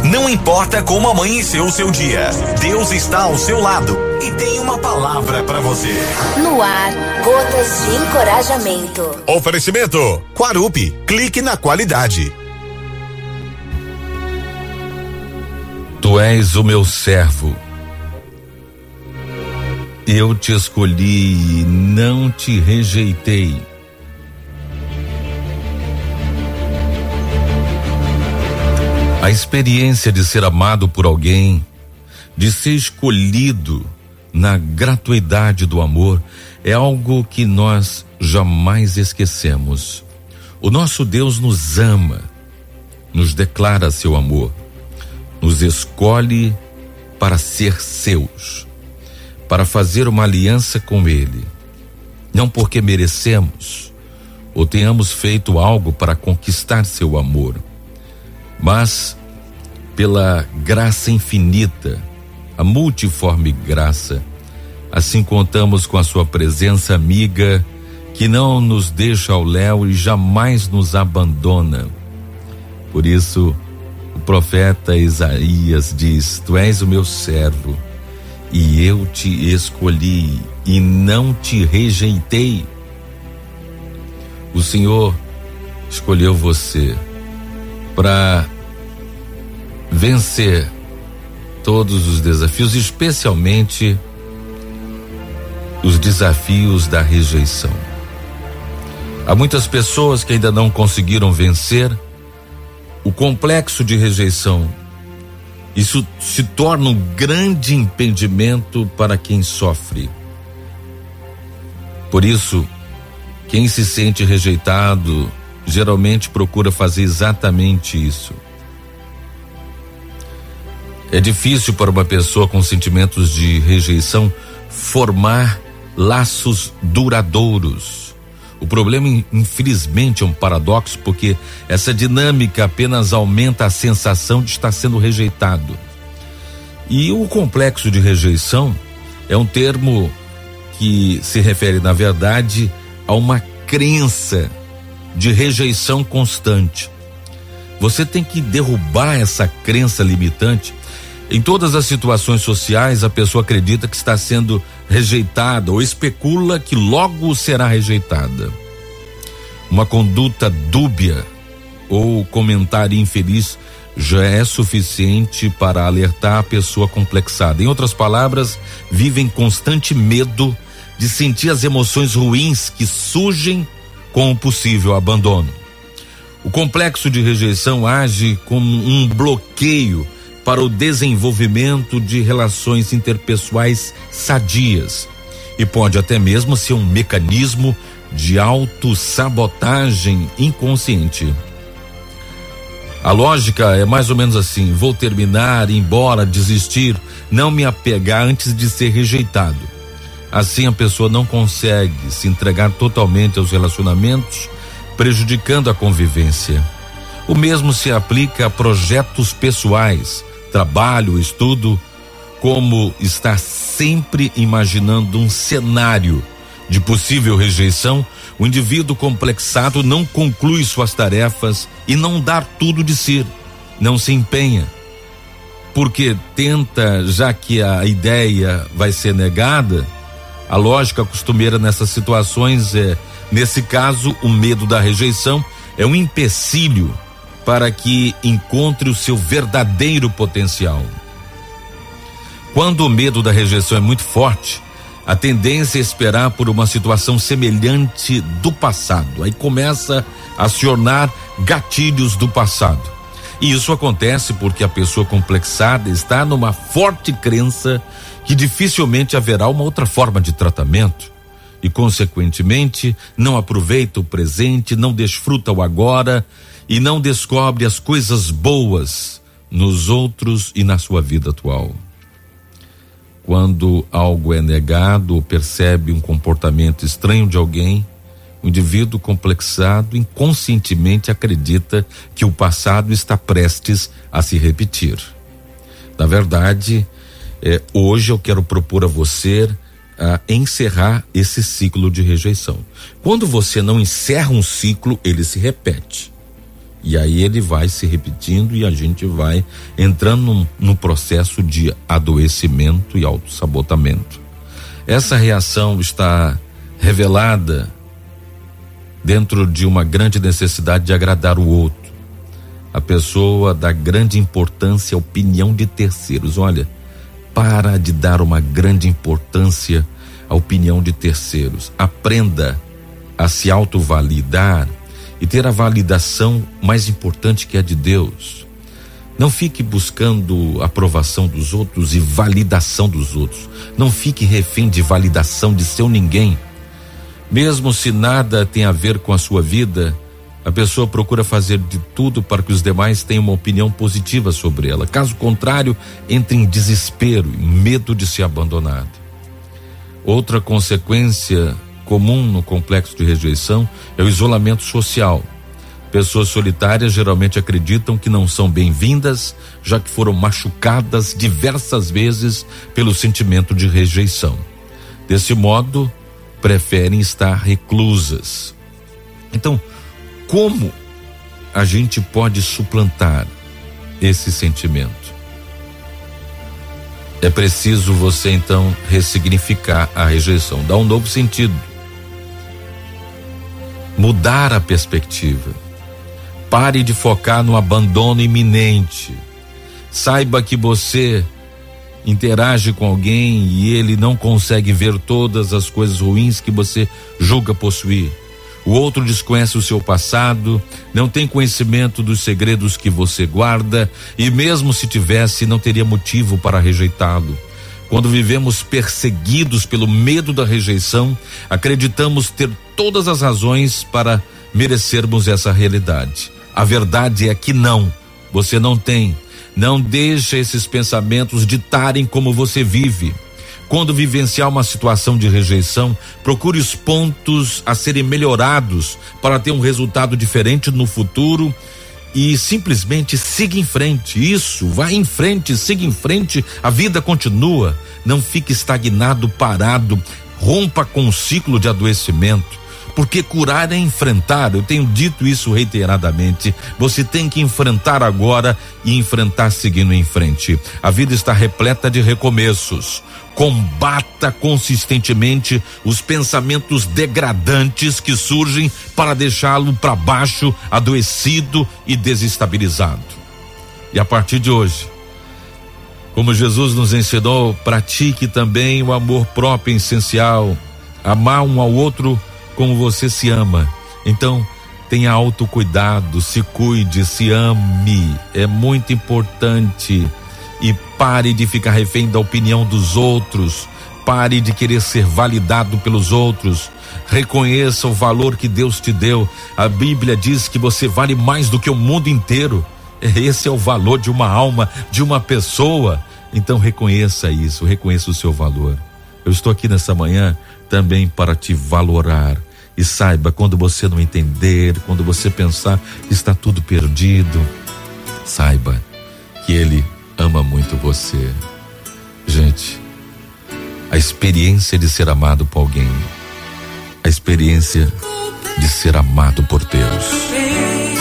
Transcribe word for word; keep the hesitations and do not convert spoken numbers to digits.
Não importa como amanheceu o seu dia, Deus está ao seu lado e tem uma palavra para você. No ar, gotas de encorajamento. Oferecimento Quarupi, clique na qualidade. Tu és o meu servo. Eu te escolhi e não te rejeitei. A experiência de ser amado por alguém, de ser escolhido na gratuidade do amor, é algo que nós jamais esquecemos. O nosso Deus nos ama, nos declara seu amor, nos escolhe para ser seus, para fazer uma aliança com Ele, não porque merecemos ou tenhamos feito algo para conquistar seu amor, mas pela graça infinita, a multiforme graça. Assim contamos com a sua presença amiga, que não nos deixa ao léu e jamais nos abandona. Por isso, o profeta Isaías diz: Tu és o meu servo, e eu te escolhi e não te rejeitei. O Senhor escolheu você para vencer todos os desafios, especialmente os desafios da rejeição. Há muitas pessoas que ainda não conseguiram vencer o complexo de rejeição. Isso se torna um grande impedimento para quem sofre. Por isso, quem se sente rejeitado geralmente procura fazer exatamente isso. É difícil para uma pessoa com sentimentos de rejeição formar laços duradouros. O problema, infelizmente, é um paradoxo, porque essa dinâmica apenas aumenta a sensação de estar sendo rejeitado. E o complexo de rejeição é um termo que se refere, na verdade, a uma crença de rejeição constante. Você tem que derrubar essa crença limitante. Em todas as situações sociais, a pessoa acredita que está sendo rejeitada ou especula que logo será rejeitada. Uma conduta dúbia ou comentário infeliz já é suficiente para alertar a pessoa complexada. Em outras palavras, vive em constante medo de sentir as emoções ruins que surgem com o possível abandono. O complexo de rejeição age como um bloqueio para o desenvolvimento de relações interpessoais sadias e pode até mesmo ser um mecanismo de autossabotagem inconsciente. A lógica é mais ou menos assim: vou terminar, ir embora, desistir, não me apegar antes de ser rejeitado. Assim a pessoa não consegue se entregar totalmente aos relacionamentos, prejudicando a convivência. O mesmo se aplica a projetos pessoais, trabalho, estudo, como estar sempre imaginando um cenário de possível rejeição. O indivíduo complexado não conclui suas tarefas e não dá tudo de si, não se empenha, porque tenta, já que a ideia vai ser negada. A lógica costumeira nessas situações é, nesse caso, o medo da rejeição é um empecilho para que encontre o seu verdadeiro potencial. Quando o medo da rejeição é muito forte, a tendência é esperar por uma situação semelhante do passado. Aí começa a acionar gatilhos do passado. E isso acontece porque a pessoa complexada está numa forte crença que dificilmente haverá uma outra forma de tratamento e, consequentemente, não aproveita o presente, não desfruta o agora e não descobre as coisas boas nos outros e na sua vida atual. Quando algo é negado ou percebe um comportamento estranho de alguém, o indivíduo complexado inconscientemente acredita que o passado está prestes a se repetir. Na verdade, é, hoje eu quero propor a você a encerrar esse ciclo de rejeição. Quando você não encerra um ciclo, ele se repete. E aí ele vai se repetindo e a gente vai entrando num, num processo de adoecimento e autossabotamento. Essa reação está revelada dentro de uma grande necessidade de agradar o outro. A pessoa dá grande importância à opinião de terceiros. Olha, para de dar uma grande importância à opinião de terceiros. Aprenda a se autovalidar e ter a validação mais importante, que é a de Deus. Não fique buscando aprovação dos outros e validação dos outros. Não fique refém de validação de seu ninguém. Mesmo se nada tem a ver com a sua vida, a pessoa procura fazer de tudo para que os demais tenham uma opinião positiva sobre ela. Caso contrário, entra em desespero e medo de ser abandonado. Outra consequência comum no complexo de rejeição é o isolamento social. Pessoas solitárias geralmente acreditam que não são bem-vindas, já que foram machucadas diversas vezes pelo sentimento de rejeição. Desse modo, preferem estar reclusas. Então, como a gente pode suplantar esse sentimento? É preciso você então ressignificar a rejeição, dar um novo sentido, mudar a perspectiva. Pare de focar no abandono iminente. Saiba que você interage com alguém e ele não consegue ver todas as coisas ruins que você julga possuir. O outro desconhece o seu passado, não tem conhecimento dos segredos que você guarda, e mesmo se tivesse, não teria motivo para rejeitá-lo. Quando vivemos perseguidos pelo medo da rejeição, acreditamos ter todas as razões para merecermos essa realidade. A verdade é que não, você não tem. Não deixe esses pensamentos ditarem como você vive. Quando vivenciar uma situação de rejeição, procure os pontos a serem melhorados para ter um resultado diferente no futuro e simplesmente siga em frente. Isso, vá em frente, siga em frente, a vida continua. Não fique estagnado, parado, rompa com um ciclo de adoecimento. Porque curar é enfrentar, eu tenho dito isso reiteradamente. Você tem que enfrentar agora e enfrentar seguindo em frente. A vida está repleta de recomeços. Combata consistentemente os pensamentos degradantes que surgem para deixá-lo para baixo, adoecido e desestabilizado. E a partir de hoje, como Jesus nos ensinou, pratique também o amor próprio essencial, amar um ao outro como você se ama. Então, tenha autocuidado, se cuide, se ame, é muito importante. E pare de ficar refém da opinião dos outros, pare de querer ser validado pelos outros. Reconheça o valor que Deus te deu. A Bíblia diz que você vale mais do que o mundo inteiro. Esse é o valor de uma alma, de uma pessoa. Então reconheça isso, reconheça o seu valor. Eu estou aqui nessa manhã também para te valorar. E saiba, quando você não entender, quando você pensar que está tudo perdido, saiba que Ele ama muito você. Gente, a experiência de ser amado por alguém, a experiência de ser amado por Deus.